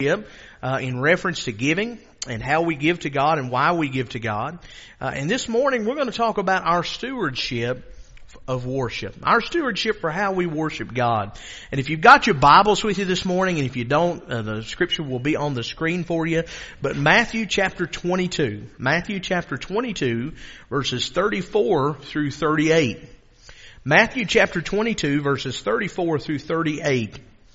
in reference to giving and how we give to God and why we give to God. And this morning we're going to talk about our stewardship of worship. Our stewardship for how we worship God. And if you've got your Bibles with you this morning, and if you don't, the scripture will be on the screen for you. But Matthew chapter 22, verses 34 through 38. Matthew chapter 22, verses 34 through 38.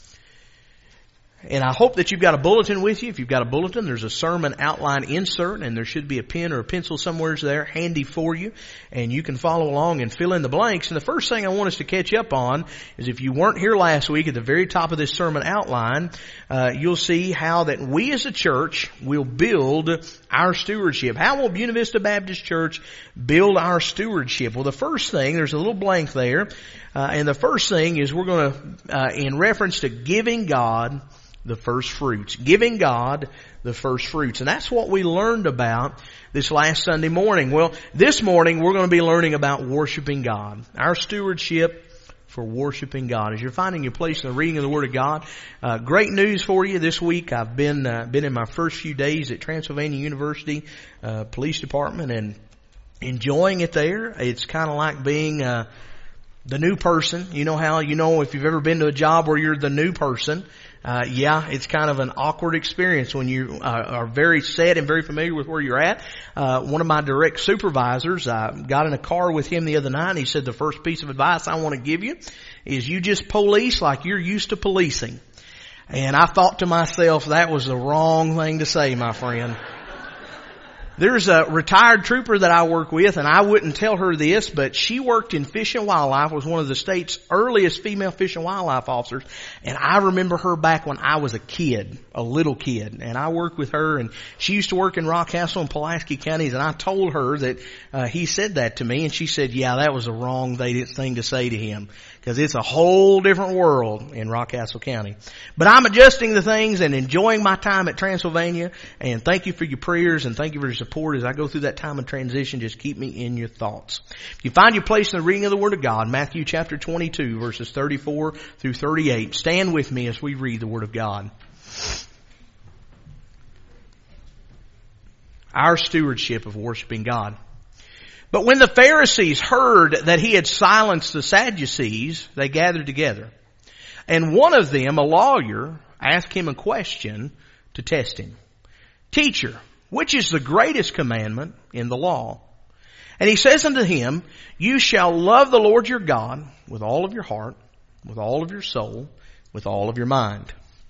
And I hope that you've got a bulletin with you. If you've got a bulletin, there's a sermon outline insert, and there should be a pen or a pencil somewhere there handy for you. And you can follow along and fill in the blanks. And the first thing I want us to catch up on is, if you weren't here last week, at the very top of this sermon outline, you'll see how that we as a church will build our stewardship. How will Buena Vista Baptist Church build our stewardship? Well, the first thing, there's a little blank there. And the first thing is we're going to, in reference to giving God the first fruits. Giving God the first fruits. And that's what we learned about this last Sunday morning. Well, this morning we're going to be learning about worshiping God. Our stewardship for worshiping God. As you're finding your place in the reading of the Word of God, great news for you this week. I've been in my first few days at Transylvania University Police Department and enjoying it there. It's kind of like being the new person. You know how, if you've ever been to a job where you're the new person, it's kind of an awkward experience when you are very set and very familiar with where you're at. One of my direct supervisors, I got in a car with him the other night, and he said, the first piece of advice I want to give you is you just police like you're used to policing. And I thought to myself, that was the wrong thing to say, my friend. There's a retired trooper that I work with, and I wouldn't tell her this, but she worked in Fish and Wildlife, was one of the state's earliest female Fish and Wildlife officers, and I remember her back when I was a little kid, and I worked with her, and she used to work in Rockcastle and Pulaski counties, and I told her that he said that to me, and she said, yeah, that was the wrong thing to say to him, because it's a whole different world in Rockcastle County. But I'm adjusting the things and enjoying my time at Transylvania, and thank you for your prayers, and thank you for your support as I go through that time of transition. Just keep me in your thoughts. If you find your place in the reading of the Word of God, Matthew chapter 22, verses 34 through 38. Stand with me as we read the Word of God. Our stewardship of worshiping God. But when the Pharisees heard that he had silenced the Sadducees, they gathered together. And one of them, a lawyer, asked him a question to test him. Teacher, which is the greatest commandment in the law? And he says unto him, you shall love the Lord your God with all of your heart, with all of your soul, with all of your mind.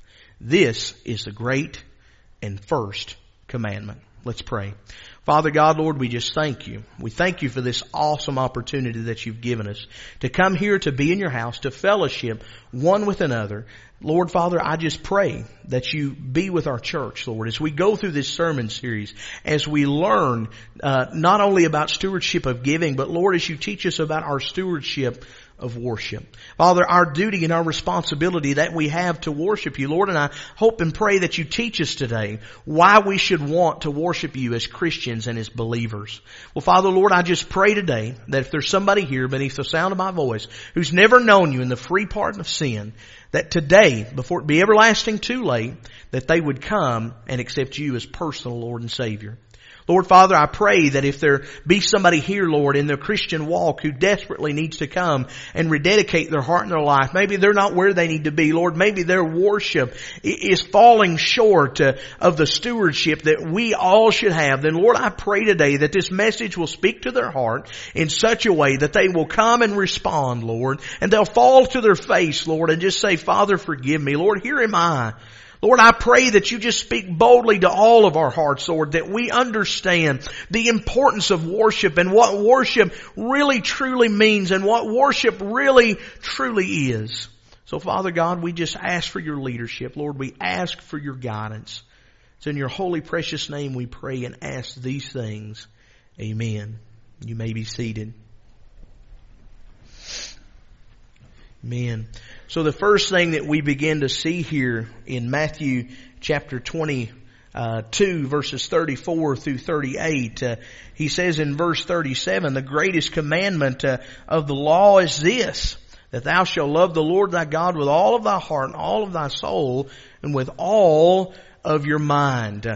This is the great and first commandment. Let's pray. Father God, Lord, we just thank you. We thank you for this awesome opportunity that you've given us to come here, to be in your house, to fellowship one with another. Lord, Father, I just pray that you be with our church, Lord, as we go through this sermon series, as we learn not only about stewardship of giving, but Lord, as you teach us about our stewardship of worship. Father, our duty and our responsibility that we have to worship you, Lord, and I hope and pray that you teach us today why we should want to worship you as Christians and as believers. Well, Father, Lord, I just pray today that if there's somebody here beneath the sound of my voice who's never known you in the free pardon of sin, that today, before it be everlasting too late, that they would come and accept you as personal Lord and Savior. Lord, Father, I pray that if there be somebody here, Lord, in their Christian walk who desperately needs to come and rededicate their heart and their life, maybe they're not where they need to be, Lord, maybe their worship is falling short of the stewardship that we all should have, then Lord, I pray today that this message will speak to their heart in such a way that they will come and respond, Lord, and they'll fall to their face, Lord, and just say, Father, forgive me. Lord, here am I. Lord, I pray that you just speak boldly to all of our hearts, Lord, that we understand the importance of worship and what worship really truly means and what worship really truly is. So, Father God, we just ask for your leadership. Lord, we ask for your guidance. It's in your holy, precious name we pray and ask these things. Amen. You may be seated. Amen. So the first thing that we begin to see here in Matthew chapter 22, verses 34 through 38, he says in verse 37, the greatest commandment of the law is this, that thou shalt love the Lord thy God with all of thy heart and all of thy soul and with all of your mind.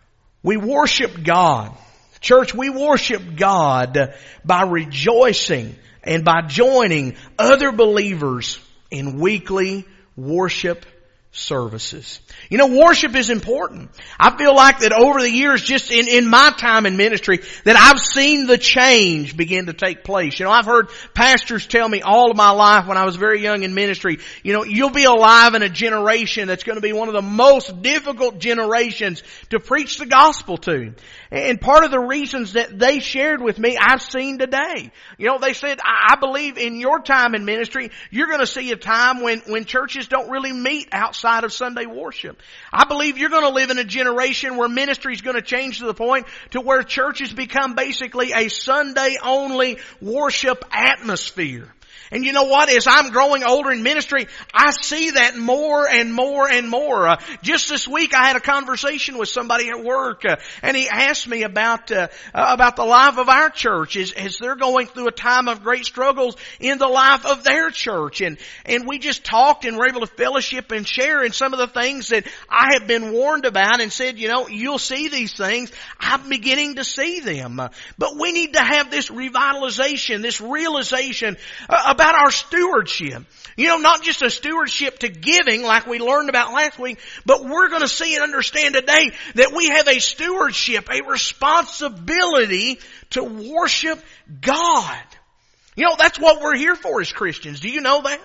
We worship God. Church, we worship God by rejoicing and by joining other believers in weekly worship services. You know, worship is important. I feel like that over the years, just in my time in ministry, that I've seen the change begin to take place. You know, I've heard pastors tell me all of my life when I was very young in ministry, you know, you'll be alive in a generation that's going to be one of the most difficult generations to preach the gospel to. And part of the reasons that they shared with me, I've seen today. You know, they said, I believe in your time in ministry, you're going to see a time when churches don't really meet outside of Sunday worship. I believe you're going to live in a generation where ministry is going to change to the point to where churches become basically a Sunday only worship atmosphere. And you know what? As I'm growing older in ministry, I see that more and more and more. Just this week, I had a conversation with somebody at work, and he asked me about the life of our church as they're going through a time of great struggles in the life of their church. And we just talked and were able to fellowship and share in some of the things that I have been warned about and said, you know, you'll see these things. I'm beginning to see them. But we need to have this revitalization, this realization about our stewardship. You know, not just a stewardship to giving like we learned about last week, but we're going to see and understand today that we have a stewardship, a responsibility to worship God. You know, that's what we're here for as Christians. Do you know that?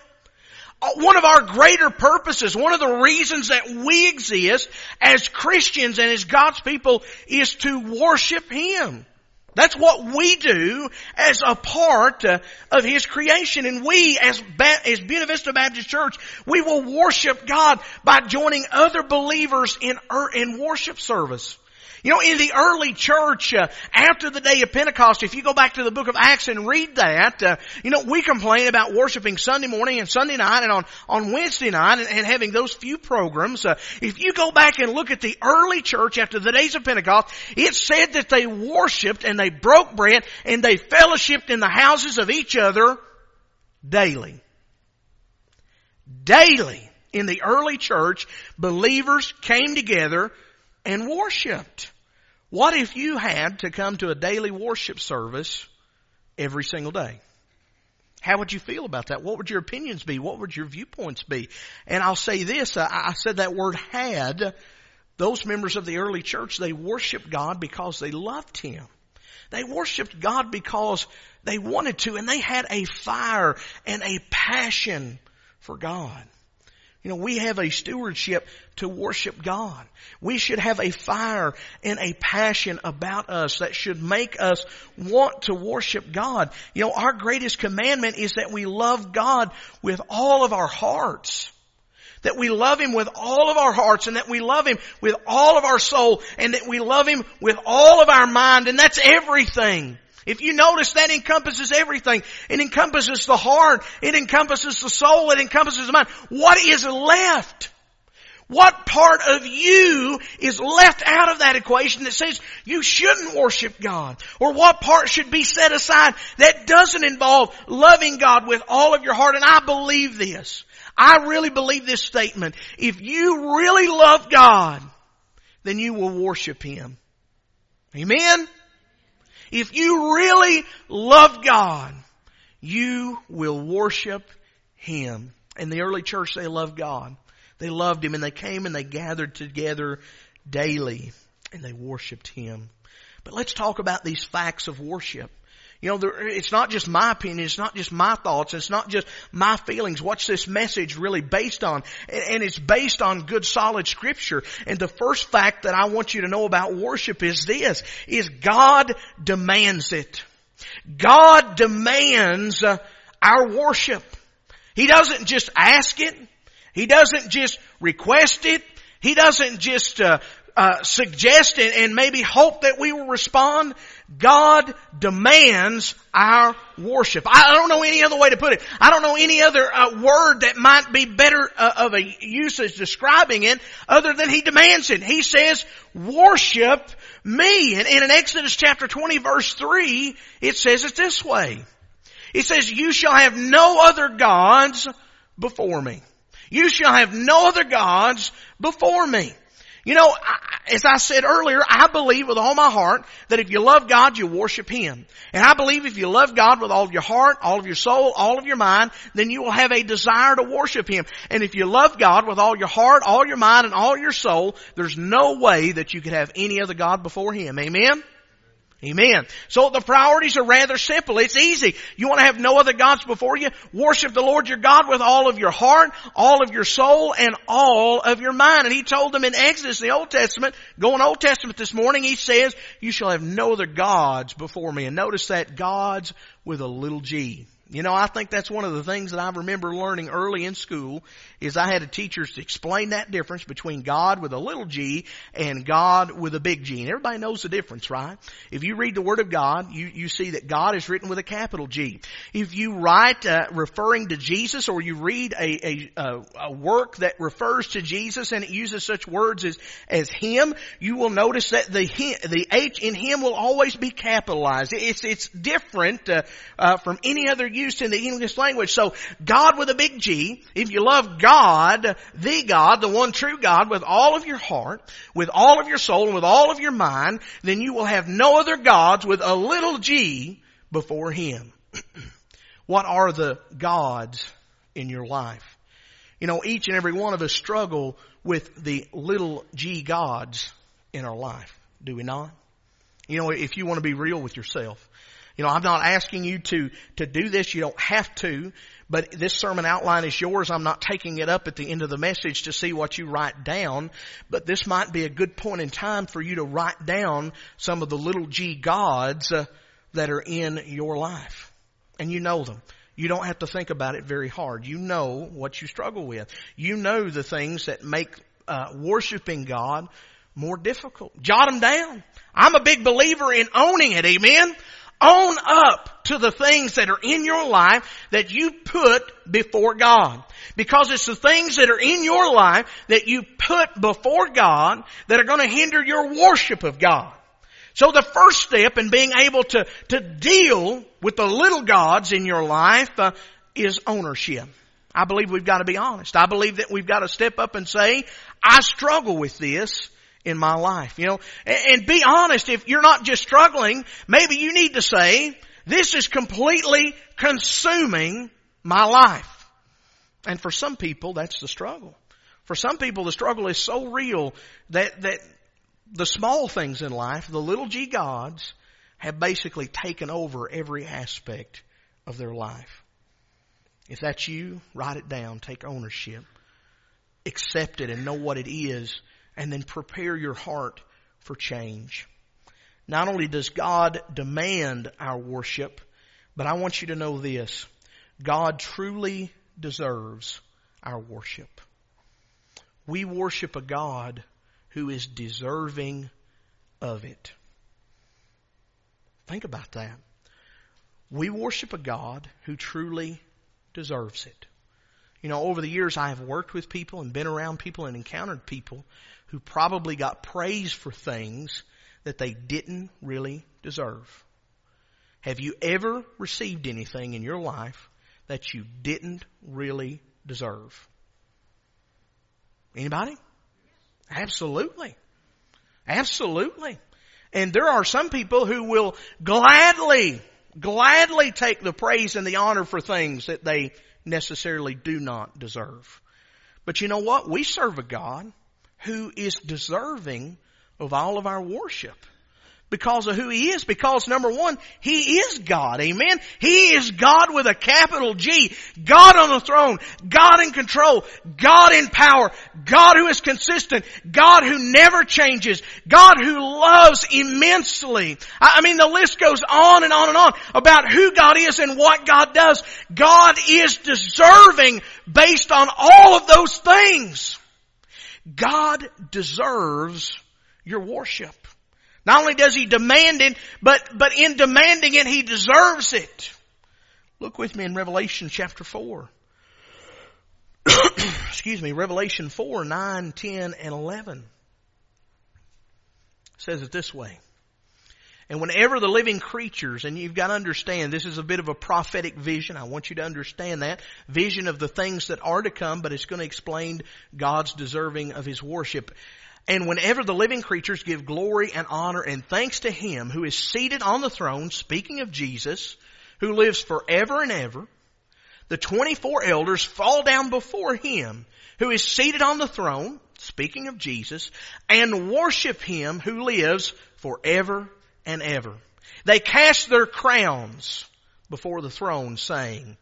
One of our greater purposes, one of the reasons that we exist as Christians and as God's people is to worship Him. That's what we do as a part of His creation. And we, as Buena Vista Baptist Church, we will worship God by joining other believers in worship service. You know, in the early church, after the day of Pentecost, if you go back to the book of Acts and read that, you know, we complain about worshiping Sunday morning and Sunday night and on Wednesday night and having those few programs. If you go back and look at the early church after the days of Pentecost, it said that they worshiped and they broke bread and they fellowshiped in the houses of each other daily. Daily. In the early church, believers came together and worshiped. What if you had to come to a daily worship service every single day? How would you feel about that? What would your opinions be? What would your viewpoints be? And I'll say this, I said that word had. Those members of the early church, they worshiped God because they loved Him. They worshiped God because they wanted to, and they had a fire and a passion for God. You know, we have a stewardship to worship God. We should have a fire and a passion about us that should make us want to worship God. You know, our greatest commandment is that we love God with all of our hearts. That we love Him with all of our hearts, and that we love Him with all of our soul, and that we love Him with all of our mind, and that's everything. If you notice, that encompasses everything. It encompasses the heart. It encompasses the soul. It encompasses the mind. What is left? What part of you is left out of that equation that says you shouldn't worship God? Or what part should be set aside that doesn't involve loving God with all of your heart? And I believe this. I really believe this statement. If you really love God, then you will worship Him. Amen? If you really love God, you will worship Him. In the early church, they loved God. They loved Him, and they came and they gathered together daily and they worshiped Him. But let's talk about these facts of worship. You know, it's not just my opinion, it's not just my thoughts, it's not just my feelings. What's this message really based on? And it's based on good solid Scripture. And the first fact that I want you to know about worship is this, is God demands it. God demands our worship. He doesn't just ask it. He doesn't just request it. He doesn't just suggest and maybe hope that we will respond. God demands our worship. I don't know any other way to put it. I don't know any other word that might be better of a usage describing it other than He demands it. He says, worship me. And in Exodus chapter 20 verse 3, it says it this way. He says, you shall have no other gods before me. You shall have no other gods before me. You know, as I said earlier, I believe with all my heart that if you love God, you worship Him. And I believe if you love God with all of your heart, all of your soul, all of your mind, then you will have a desire to worship Him. And if you love God with all your heart, all your mind, and all your soul, there's no way that you could have any other God before Him. Amen? Amen. So the priorities are rather simple. It's easy. You want to have no other gods before you? Worship the Lord your God with all of your heart, all of your soul, and all of your mind. And He told them in Exodus, the Old Testament, going Old Testament this morning, He says, you shall have no other gods before me. And notice that, gods with a little g. You know, I think that's one of the things that I remember learning early in school is I had a teacher to explain that difference between God with a little g and God with a big G. And everybody knows the difference, right? If you read the Word of God, you see that God is written with a capital G. If you write referring to Jesus, or you read a work that refers to Jesus and it uses such words as Him, you will notice that the H in Him will always be capitalized. It's different from any other use in the English language. So God with a big G, if you love God, the one true God, with all of your heart, with all of your soul, and with all of your mind, then you will have no other gods with a little g before Him. What are the gods in your life? You know, each and every one of us struggle with the little g gods in our life. Do we not? You know, if you want to be real with yourself. You know, I'm not asking you to do this. You don't have to. But this sermon outline is yours. I'm not taking it up at the end of the message to see what you write down. But this might be a good point in time for you to write down some of the little g gods that are in your life. And you know them. You don't have to think about it very hard. You know what you struggle with. You know the things that make worshiping God more difficult. Jot them down. I'm a big believer in owning it. Amen? Own up to the things that are in your life that you put before God. Because it's the things that are in your life that you put before God that are going to hinder your worship of God. So the first step in being able to deal with the little gods in your life is ownership. I believe we've got to be honest. I believe that we've got to step up and say, I struggle with this in my life, you know, and be honest. If you're not just struggling, maybe you need to say, this is completely consuming my life. And for some people, that's the struggle. For some people, the struggle is so real that the small things in life, the little g gods, have basically taken over every aspect of their life. If that's you, write it down, take ownership, accept it and know what it is, and then prepare your heart for change. Not only does God demand our worship, but I want you to know this. God truly deserves our worship. We worship a God who is deserving of it. Think about that. We worship a God who truly deserves it. You know, over the years I have worked with people and been around people and encountered people who probably got praise for things that they didn't really deserve. Have you ever received anything in your life that you didn't really deserve? Anybody? Absolutely. Absolutely. And there are some people who will gladly take the praise and the honor for things that they necessarily do not deserve. But you know what? We serve a God who is deserving of all of our worship because of who He is. Because number one, He is God. Amen. He is God with a capital G. God on the throne. God in control. God in power. God who is consistent. God who never changes. God who loves immensely. I mean, the list goes on and on and on about who God is and what God does. God is deserving based on all of those things. God deserves your worship. Not only does He demand it, but in demanding it, He deserves it. Look with me in Revelation chapter 4. Excuse me, Revelation 4, 9, 10, and 11. It says it this way. And whenever the living creatures, and you've got to understand, this is a bit of a prophetic vision. I want you to understand that. Vision of the things that are to come, but it's going to explain God's deserving of His worship. And whenever the living creatures give glory and honor and thanks to Him who is seated on the throne, speaking of Jesus, who lives forever and ever, the 24 elders fall down before Him who is seated on the throne, speaking of Jesus, and worship Him who lives forever and ever. They cast their crowns before the throne, saying,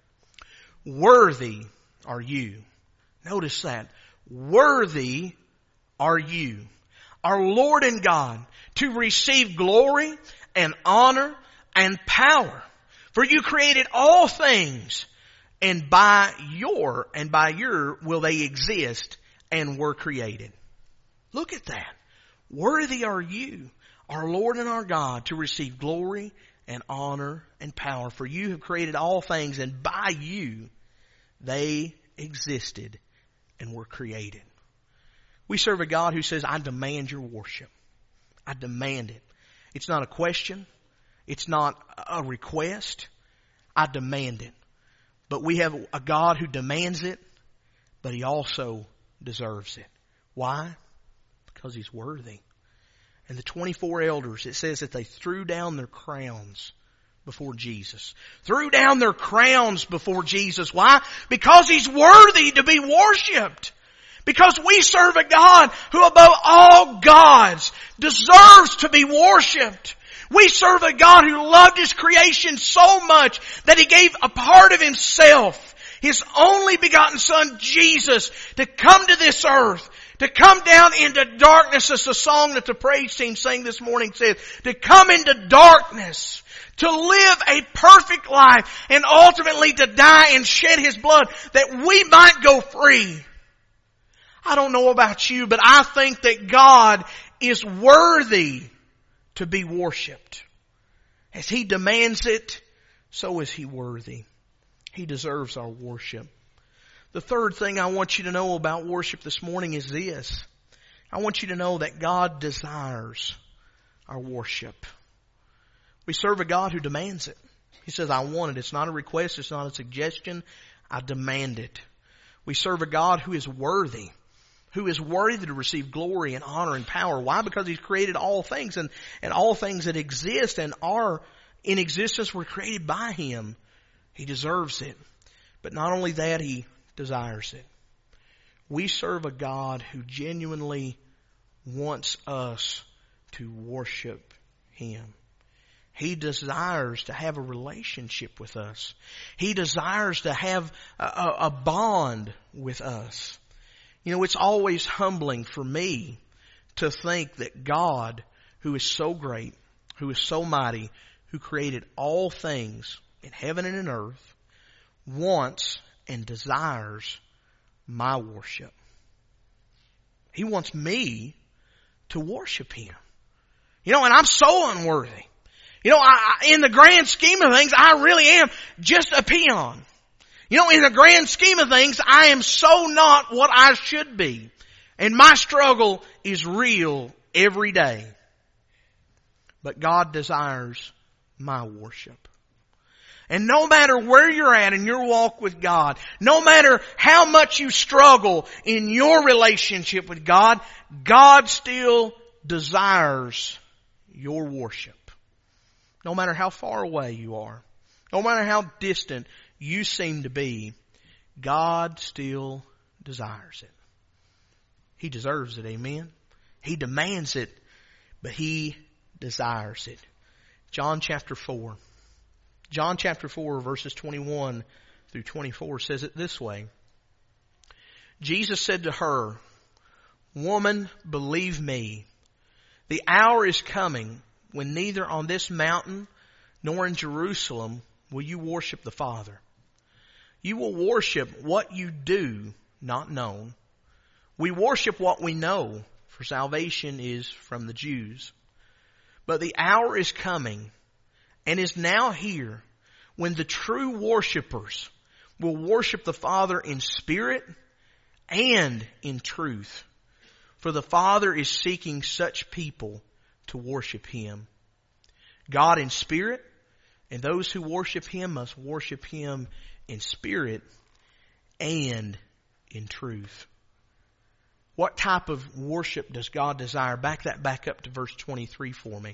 "Worthy are you." Notice that. Worthy are you, our Lord and God, to receive glory and honor and power. For you created all things, and by your will they exist and were created. Look at that. Worthy are you, our Lord and our God, to receive glory and honor and power. For you have created all things, and by you they existed and were created. We serve a God who says, I demand your worship. I demand it. It's not a question. It's not a request. I demand it. But we have a God who demands it, but He also deserves it. Why? Because He's worthy. And the 24 elders, it says that they threw down their crowns before Jesus. Threw down their crowns before Jesus. Why? Because He's worthy to be worshipped. Because we serve a God who above all gods deserves to be worshipped. We serve a God who loved His creation so much that He gave a part of Himself, His only begotten Son, Jesus, to come to this earth, to come down into darkness, as the song that the praise team sang this morning said, to come into darkness, to live a perfect life, and ultimately to die and shed His blood that we might go free. I don't know about you, but I think that God is worthy to be worshipped. As He demands it, so is He worthy. He deserves our worship. The third thing I want you to know about worship this morning is this. I want you to know that God desires our worship. We serve a God who demands it. He says, I want it. It's not a request. It's not a suggestion. I demand it. We serve a God who is worthy. Who is worthy to receive glory and honor and power. Why? Because He's created all things, and all things that exist and are in existence were created by Him. He deserves it. But not only that, He desires it. We serve a God who genuinely wants us to worship Him. He desires to have a relationship with us. He desires to have a bond with us. You know, it's always humbling for me to think that God, who is so great, who is so mighty, who created all things in heaven and in earth, wants and desires my worship. He wants me to worship Him. You know, and I'm so unworthy. You know, in the grand scheme of things, I really am just a peon. You know, in the grand scheme of things, I am so not what I should be. And my struggle is real every day. But God desires my worship. And no matter where you're at in your walk with God, no matter how much you struggle in your relationship with God, God still desires your worship. No matter how far away you are, no matter how distant you seem to be, God still desires it. He deserves it, amen? He demands it, but He desires it. John chapter 4. John chapter 4 verses 21 through 24 says it this way. Jesus said to her, "Woman, believe me, the hour is coming when neither on this mountain nor in Jerusalem will you worship the Father. You will worship what you do not know. We worship what we know, for salvation is from the Jews. But the hour is coming, and is now here, when the true worshipers will worship the Father in spirit and in truth. For the Father is seeking such people to worship Him. God in spirit, and those who worship Him must worship Him in spirit and in truth. What type of worship does God desire? Back up to verse 23 for me.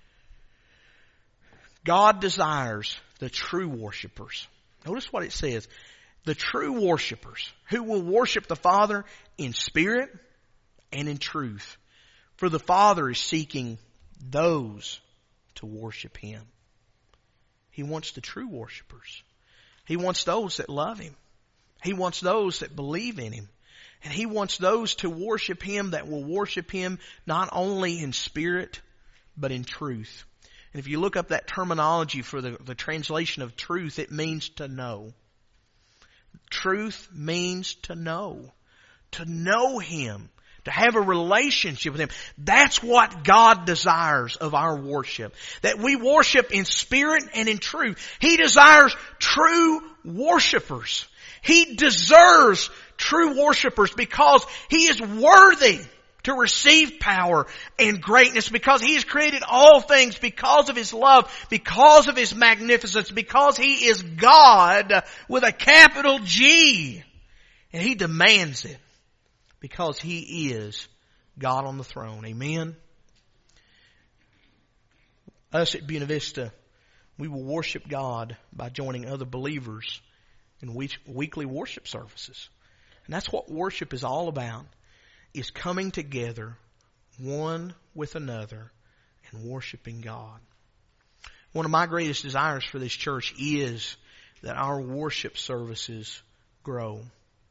God desires the true worshipers. Notice what it says. The true worshipers who will worship the Father in spirit and in truth. For the Father is seeking those to worship Him. He wants the true worshipers. He wants those that love Him. He wants those that believe in Him. And He wants those to worship Him that will worship Him not only in spirit, but in truth. And if you look up that terminology for the translation of truth, it means to know. Truth means to know. To know Him. To have a relationship with Him. That's what God desires of our worship. That we worship in spirit and in truth. He desires true worshipers. He deserves true worshipers because He is worthy to receive power and greatness, because He has created all things because of His love, because of His magnificence, because He is God with a capital G. And He demands it because He is God on the throne. Amen. Us at Buena Vista, we will worship God by joining other believers in weekly worship services. And that's what worship is all about, is coming together one with another and worshiping God. One of my greatest desires for this church is that our worship services grow.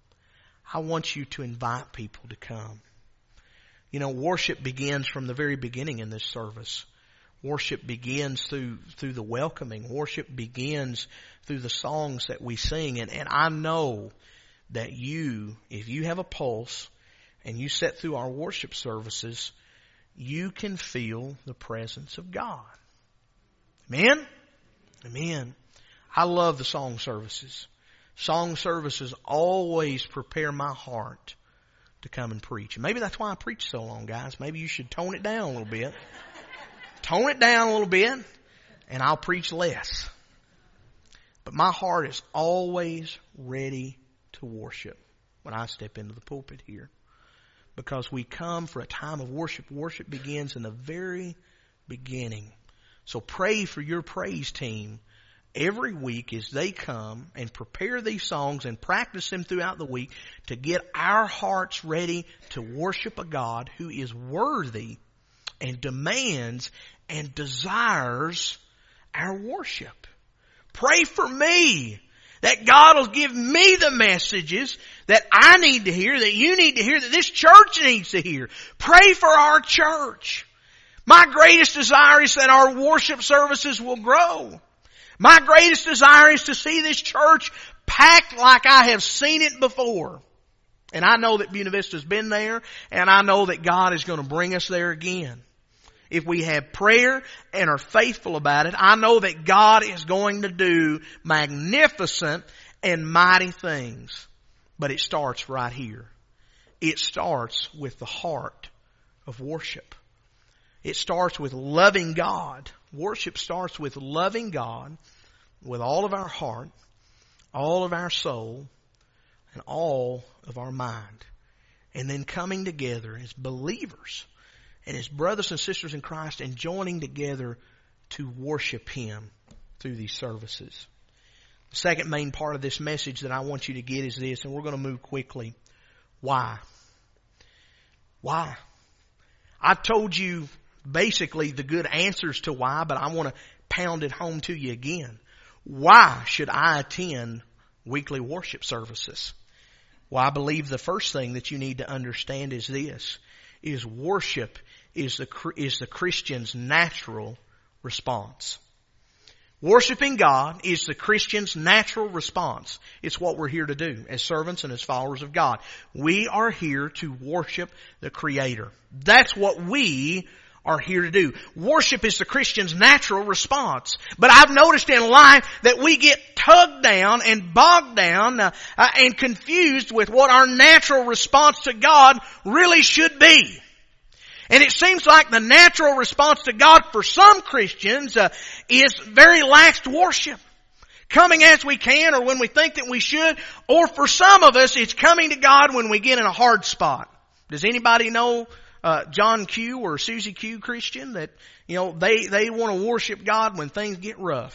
I want you to invite people to come. You know, worship begins from the very beginning in this service. Worship begins through the welcoming. Worship begins through the songs that we sing. And I know that if you have a pulse and you sit through our worship services, you can feel the presence of God. Amen? Amen. I love the song services. Song services always prepare my heart to come and preach. And maybe that's why I preach so long, guys. Maybe you should tone it down a little bit. Tone it down a little bit, and I'll preach less. But my heart is always ready to worship when I step into the pulpit here. Because we come for a time of worship. Worship begins in the very beginning. So pray for your praise team every week as they come and prepare these songs and practice them throughout the week to get our hearts ready to worship a God who is worthy and demands and desires our worship. Pray for me that God will give me the messages that I need to hear, that you need to hear, that this church needs to hear. Pray for our church. My greatest desire is that our worship services will grow. My greatest desire is to see this church packed like I have seen it before. And I know that Buena Vista's been there, and I know that God is going to bring us there again. If we have prayer and are faithful about it, I know that God is going to do magnificent and mighty things. But it starts right here. It starts with the heart of worship. It starts with loving God. Worship starts with loving God with all of our heart, all of our soul, and all of our mind. And then coming together as believers and as brothers and sisters in Christ and joining together to worship Him through these services. The second main part of this message that I want you to get is this, and we're going to move quickly. Why? Why? I told you basically the good answers to why, but I want to pound it home to you again. Why should I attend weekly worship services? Well, I believe the first thing that you need to understand is this, is worship is the Christian's natural response. Worshiping God is the Christian's natural response. It's what we're here to do as servants and as followers of God. We are here to worship the Creator. That's what we are here to do. Worship is the Christian's natural response. But I've noticed in life that we get tugged down and bogged down and confused with what our natural response to God really should be. And it seems like the natural response to God for some Christians is very lax worship. Coming as we can or when we think that we should. Or for some of us, it's coming to God when we get in a hard spot. Does anybody know John Q or Susie Q Christian that, they want to worship God when things get rough?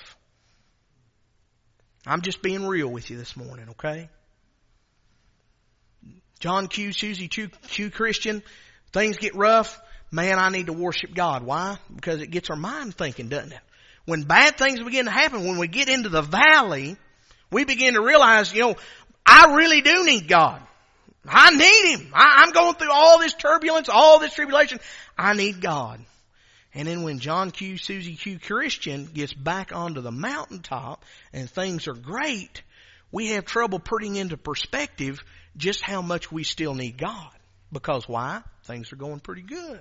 I'm just being real with you this morning, okay? John Q, Susie Q Christian, things get rough. Man, I need to worship God. Why? Because it gets our mind thinking, doesn't it? When bad things begin to happen, when we get into the valley, we begin to realize, I really do need God. I need Him. I'm going through all this turbulence, all this tribulation. I need God. And then when John Q, Susie Q Christian gets back onto the mountaintop and things are great, we have trouble putting into perspective just how much we still need God. Because why? Things are going pretty good.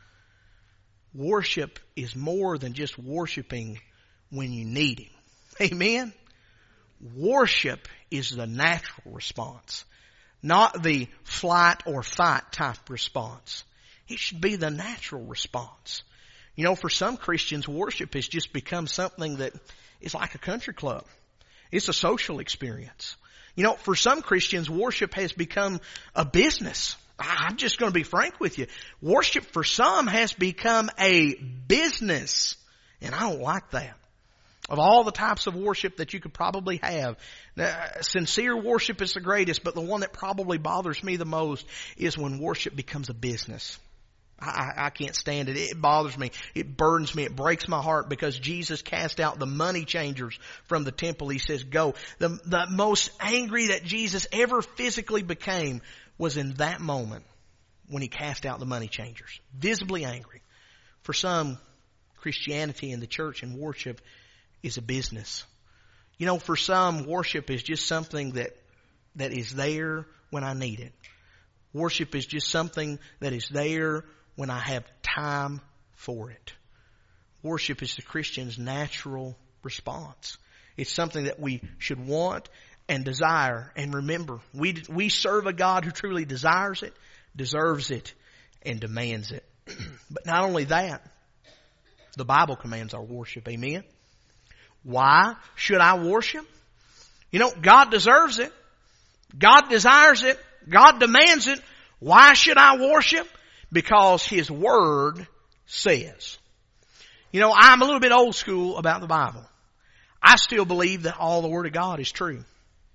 Worship is more than just worshiping when you need Him. Amen? Worship is the natural response, not the flight or fight type response. It should be the natural response. For some Christians, worship has just become something that is like a country club. It's a social experience. For some Christians, worship has become a business. I'm just going to be frank with you. Worship for some has become a business. And I don't like that. Of all the types of worship that you could probably have, sincere worship is the greatest, but the one that probably bothers me the most is when worship becomes a business. I can't stand it. It bothers me. It burdens me. It breaks my heart because Jesus cast out the money changers from the temple. He says, go. The most angry that Jesus ever physically became was in that moment when He cast out the money changers. Visibly angry. For some, Christianity and the church and worship is a business. For some, worship is just something that is there when I need it. Worship is just something that is there when I have time for it. Worship is the Christian's natural response. It's something that we should want and desire. And remember, we serve a God who truly desires it, deserves it, and demands it. But not only that, the Bible commands our worship. Amen? Why should I worship? God deserves it. God desires it. God demands it. Why should I worship? Because His Word says. I'm a little bit old school about the Bible. I still believe that all the Word of God is true.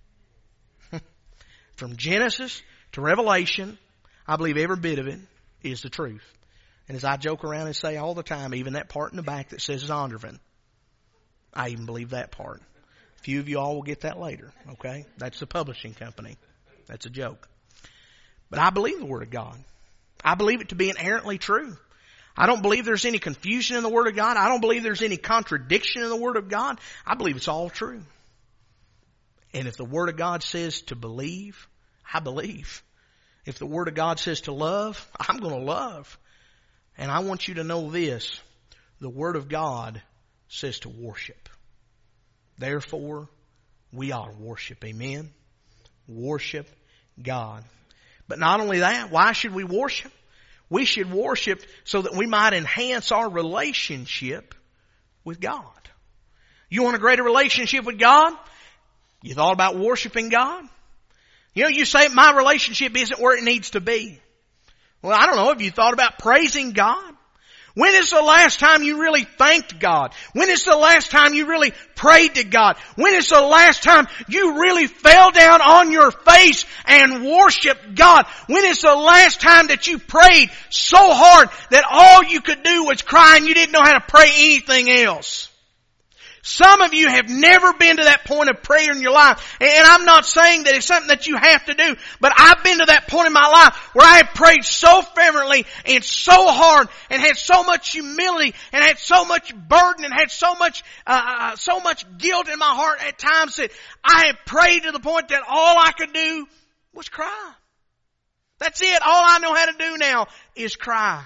From Genesis to Revelation, I believe every bit of it is the truth. And as I joke around and say all the time, even that part in the back that says Zondervan, I even believe that part. A few of you all will get that later, okay? That's the publishing company. That's a joke. But I believe the Word of God. I believe it to be inherently true. I don't believe there's any confusion in the Word of God. I don't believe there's any contradiction in the Word of God. I believe it's all true. And if the Word of God says to believe, I believe. If the Word of God says to love, I'm going to love. And I want you to know this. The Word of God says to worship. Therefore, we ought to worship. Amen? Worship God. But not only that, why should we worship? We should worship so that we might enhance our relationship with God. You want a greater relationship with God? You thought about worshiping God? You say my relationship isn't where it needs to be. Well, I don't know. Have you thought about praising God? When is the last time you really thanked God? When is the last time you really prayed to God? When is the last time you really fell down on your face and worshiped God? When is the last time that you prayed so hard that all you could do was cry and you didn't know how to pray anything else? Some of you have never been to that point of prayer in your life. And I'm not saying that it's something that you have to do. But I've been to that point in my life where I have prayed so fervently and so hard and had so much humility and had so much burden and had so much guilt in my heart at times that I have prayed to the point that all I could do was cry. That's it. All I know how to do now is cry.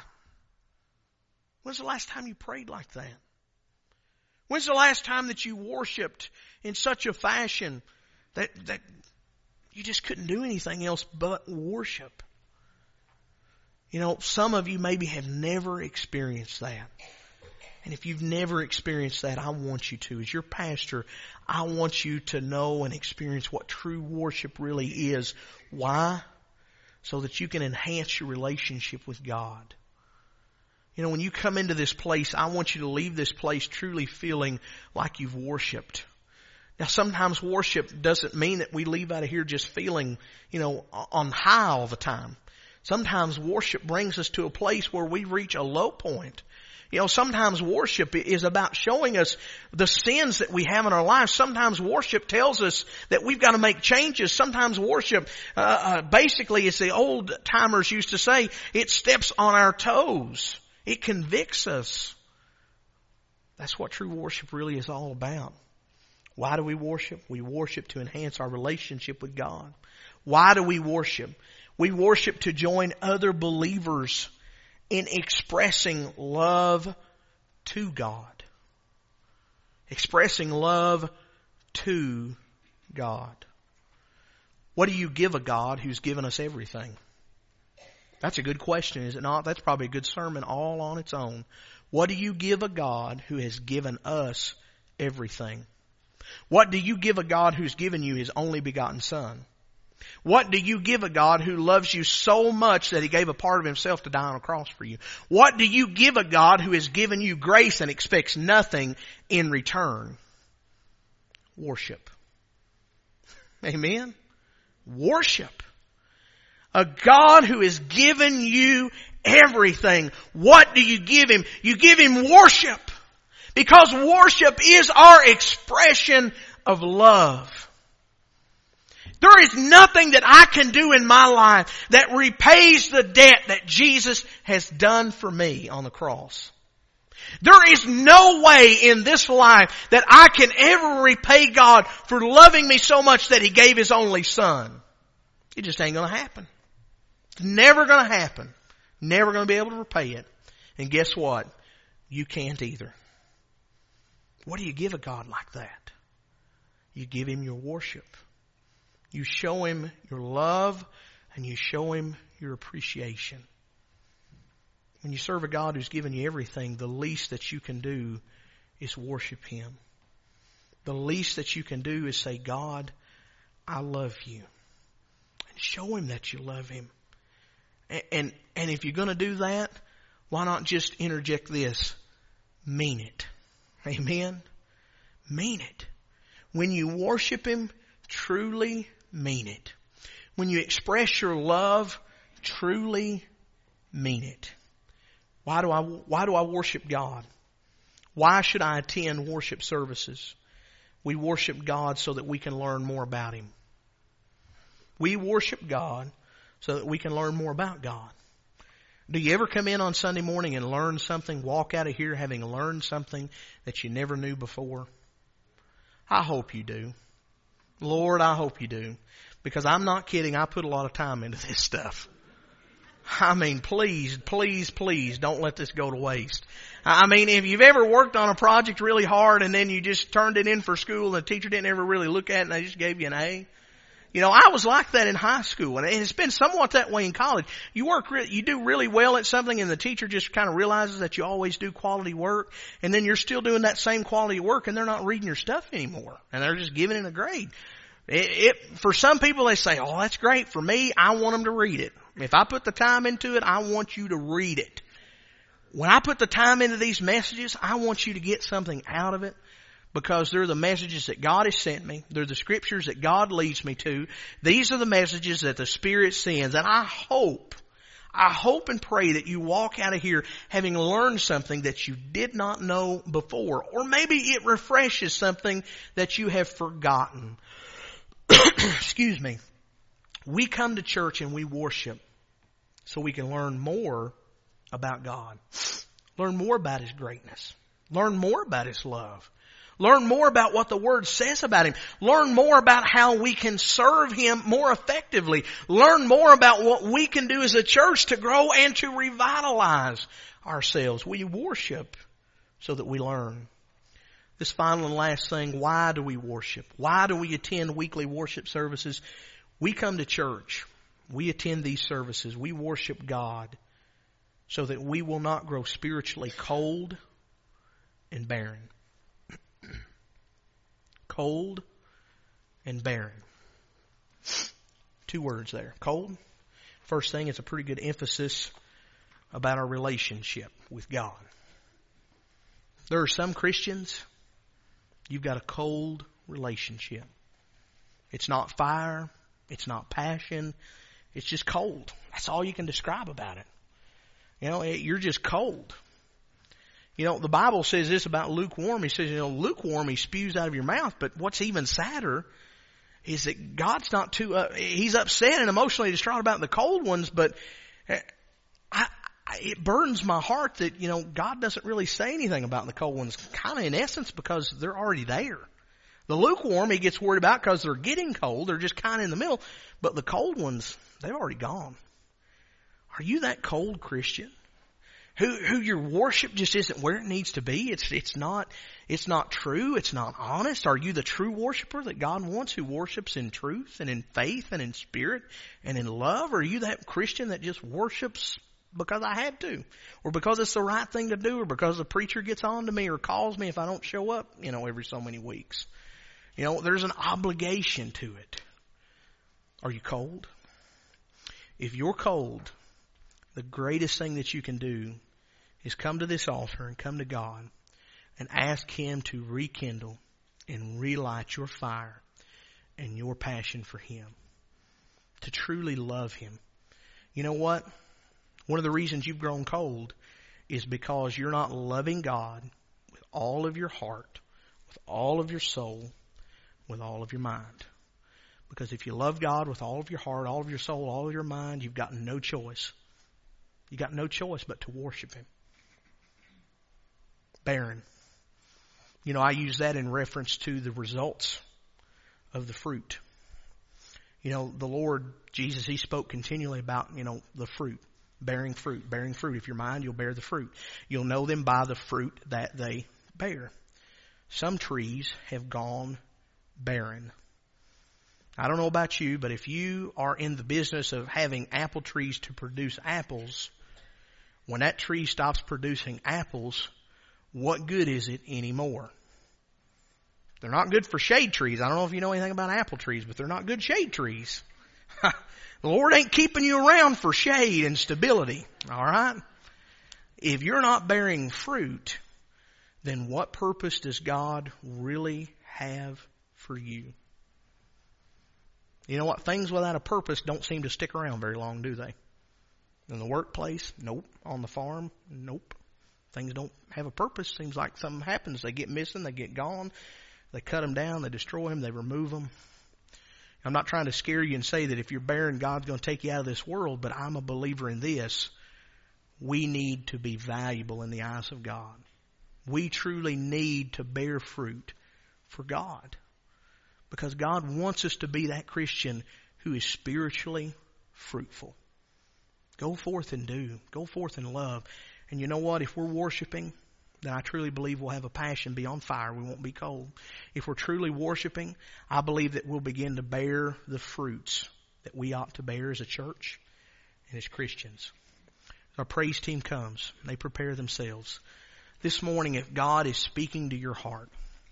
When's the last time you prayed like that? When's the last time that you worshiped in such a fashion that you just couldn't do anything else but worship? You know, some of you maybe have never experienced that. And if you've never experienced that, I want you to. As your pastor, I want you to know and experience what true worship really is. Why? So that you can enhance your relationship with God. You know, when you come into this place, I want you to leave this place truly feeling like you've worshiped. Now, sometimes worship doesn't mean that we leave out of here just feeling, on high all the time. Sometimes worship brings us to a place where we reach a low point. Sometimes worship is about showing us the sins that we have in our lives. Sometimes worship tells us that we've got to make changes. Sometimes worship, basically, as the old timers used to say, it steps on our toes. It convicts us. That's what true worship really is all about. Why do we worship? We worship to enhance our relationship with God. Why do we worship? We worship to join other believers in expressing love to God. Expressing love to God. What do you give a God who's given us everything? That's a good question, is it not? That's probably a good sermon all on its own. What do you give a God who has given us everything? What do you give a God who's given you His only begotten Son? What do you give a God who loves you so much that He gave a part of Himself to die on a cross for you? What do you give a God who has given you grace and expects nothing in return? Worship. Amen? Worship. A God who has given you everything. What do you give Him? You give Him worship. Because worship is our expression of love. There is nothing that I can do in my life that repays the debt that Jesus has done for me on the cross. There is no way in this life that I can ever repay God for loving me so much that He gave His only Son. It just ain't going to happen. It's never going to happen. Never going to be able to repay it. And guess what? You can't either. What do you give a God like that? You give Him your worship. You show Him your love and you show Him your appreciation. When you serve a God who's given you everything, the least that you can do is worship Him. The least that you can do is say, God, I love you. And show Him that you love Him. And if you're going to do that, why not just interject this? Mean it. Amen? Mean it. When you worship Him, truly mean it. When you express your love, truly mean it. Why do I worship God? Why should I attend worship services? We worship God so that we can learn more about Him. We worship God so that we can learn more about God. Do you ever come in on Sunday morning and learn something, walk out of here having learned something that you never knew before? I hope you do. Lord, I hope you do. Because I'm not kidding, I put a lot of time into this stuff. I mean, please, please, please don't let this go to waste. I mean, if you've ever worked on a project really hard and then you just turned it in for school and the teacher didn't ever really look at it and they just gave you an A. I was like that in high school, and it's been somewhat that way in college. You do really well at something, and the teacher just kind of realizes that you always do quality work, and then you're still doing that same quality work, and they're not reading your stuff anymore, and they're just giving it a grade. For some people, they say, "Oh, that's great." For me, I want them to read it. If I put the time into it, I want you to read it. When I put the time into these messages, I want you to get something out of it. Because they're the messages that God has sent me. They're the scriptures that God leads me to. These are the messages that the Spirit sends. And I hope and pray that you walk out of here having learned something that you did not know before. Or maybe it refreshes something that you have forgotten. Excuse me. We come to church and we worship so we can learn more about God. Learn more about His greatness. Learn more about His love. Learn more about what the Word says about Him. Learn more about how we can serve Him more effectively. Learn more about what we can do as a church to grow and to revitalize ourselves. We worship so that we learn. This final and last thing, why do we worship? Why do we attend weekly worship services? We come to church. We attend these services. We worship God so that we will not grow spiritually cold and barren. Cold and barren. 2 words there. Cold. First thing, it's a pretty good emphasis about our relationship with God. There are some Christians, you've got a cold relationship. It's not fire. It's not passion. It's just cold. That's all you can describe about it. You're just cold. The Bible says this about lukewarm. He says, lukewarm, he spews out of your mouth. But what's even sadder is that God's not too, he's upset and emotionally distraught about the cold ones, but it burdens my heart that, God doesn't really say anything about the cold ones, kind of in essence because they're already there. The lukewarm he gets worried about because they're getting cold. They're just kind of in the middle. But the cold ones, they've already gone. Are you that cold Christian? Who your worship just isn't where it needs to be? It's not true. It's not honest. Are you the true worshiper that God wants, who worships in truth and in faith and in spirit and in love? Or are you that Christian that just worships because I had to, or because it's the right thing to do, or because the preacher gets on to me or calls me if I don't show up, every so many weeks? There's an obligation to it. Are you cold? If you're cold, the greatest thing that you can do is come to this altar and come to God and ask Him to rekindle and relight your fire and your passion for Him, to truly love Him. You know what? One of the reasons you've grown cold is because you're not loving God with all of your heart, with all of your soul, with all of your mind. Because if you love God with all of your heart, all of your soul, all of your mind, you've got no choice. You've got no choice but to worship Him. Barren. I use that in reference to the results of the fruit. The Lord Jesus, He spoke continually about, the fruit. Bearing fruit. Bearing fruit. If you're mine, you'll bear the fruit. You'll know them by the fruit that they bear. Some trees have gone barren. I don't know about you, but if you are in the business of having apple trees to produce apples, when that tree stops producing apples, what good is it anymore? They're not good for shade trees. I don't know if you know anything about apple trees, but they're not good shade trees. The Lord ain't keeping you around for shade and stability. All right? If you're not bearing fruit, then what purpose does God really have for you? You know what? Things without a purpose don't seem to stick around very long, do they? In the workplace? Nope. On the farm? Nope. Things don't have a purpose. Seems like something happens. They get missing. They get gone. They cut them down. They destroy them. They remove them. I'm not trying to scare you and say that if you're barren, God's going to take you out of this world, but I'm a believer in this. We need to be valuable in the eyes of God. We truly need to bear fruit for God, because God wants us to be that Christian who is spiritually fruitful. Go forth and do. Go forth and love. And you know what? If we're worshiping, then I truly believe we'll have a passion beyond fire. We won't be cold. If we're truly worshiping, I believe that we'll begin to bear the fruits that we ought to bear as a church and as Christians. Our praise team comes. They prepare themselves. This morning, if God is speaking to your heart,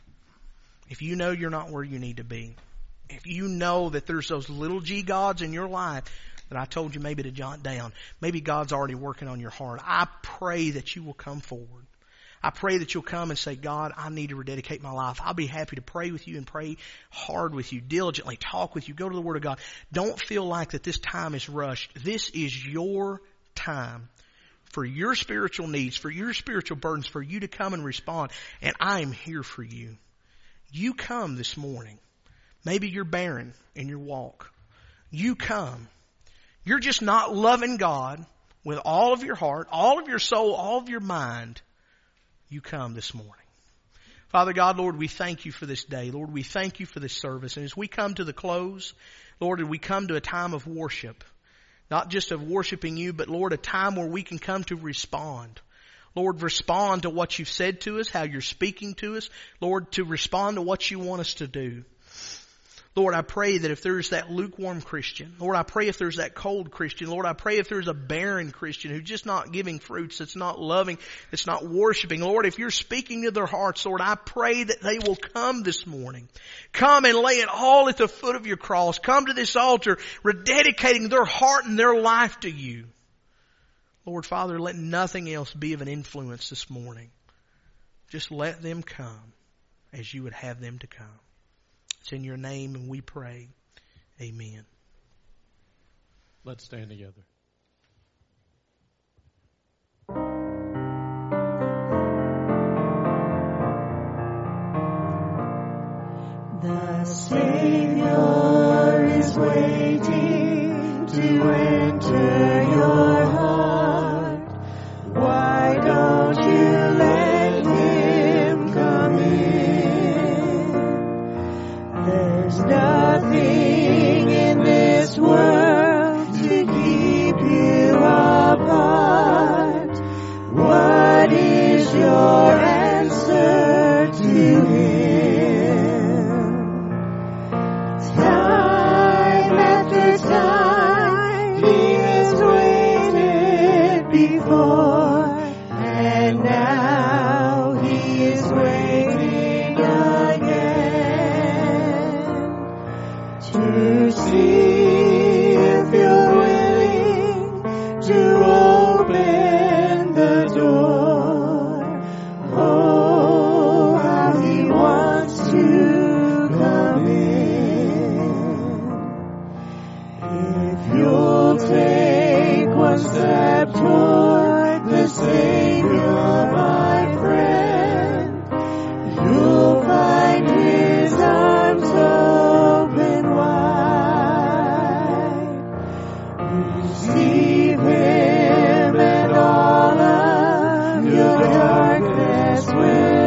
if you know you're not where you need to be, if you know that there's those little g gods in your life that I told you maybe to jot down, maybe God's already working on your heart, I pray that you will come forward. I pray that you'll come and say, God, I need to rededicate my life. I'll be happy to pray with you and pray hard with you, diligently talk with you, go to the Word of God. Don't feel like that this time is rushed. This is your time for your spiritual needs, for your spiritual burdens, for you to come and respond. And I am here for you. You come this morning. Maybe you're barren in your walk. You come. You're just not loving God with all of your heart, all of your soul, all of your mind. You come this morning. Father God, Lord, we thank you for this day. Lord, we thank you for this service. And as we come to the close, Lord, we come to a time of worship. Not just of worshiping you, but Lord, a time where we can come to respond. Lord, respond to what you've said to us, how you're speaking to us. Lord, to respond to what you want us to do. Lord, I pray that if there's that lukewarm Christian, Lord, I pray if there's that cold Christian, Lord, I pray if there's a barren Christian who's just not giving fruits, that's not loving, that's not worshiping, Lord, if you're speaking to their hearts, Lord, I pray that they will come this morning. Come and lay it all at the foot of your cross. Come to this altar, rededicating their heart and their life to you. Lord, Father, let nothing else be of an influence this morning. Just let them come as you would have them to come. It's in your name and we pray. Amen. Let's stand together. The Savior is waiting to enter your heart. Why don't you let Him come in? There's nothing in this world to keep you apart. What is your answer to Him? Time after time He has waited before, and now He is waiting again to see if you're willing to open the door. Oh, how He wants to come in. If you'll take one step toward the Savior, my friend, you'll find His arms open wide. Receive Him and all of your darkness will